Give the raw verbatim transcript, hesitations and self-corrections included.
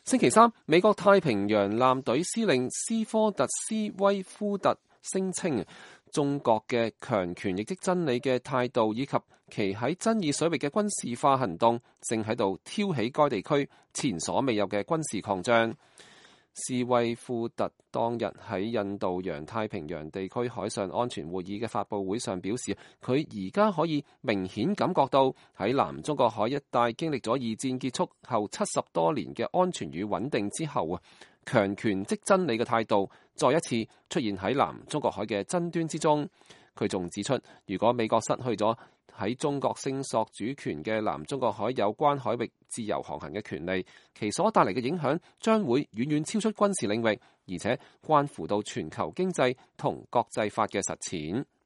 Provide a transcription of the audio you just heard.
星期三，美國太平洋艦隊司令斯科特斯威夫特聲稱，中國嘅強權亦即真理嘅態度，以及其喺爭議水域嘅軍事化行動，正喺度挑起該地區前所未有嘅軍事擴張。斯威夫特當日喺印度洋太平洋地區海上安全會議嘅發佈會上表示，佢而家可以明顯感覺到喺南中國海一帶經歷咗二戰結束後七十多年嘅安全與穩定之後啊，強權即真理嘅態度再一次出現喺南中國海嘅爭端之中。佢仲指出，如果美國失去咗喺中國聲索主權嘅南中國海有關海域自由航行嘅權利，其所帶嚟嘅影響將會遠遠超出軍事領域，而且關乎到全球經濟同國際法嘅實踐。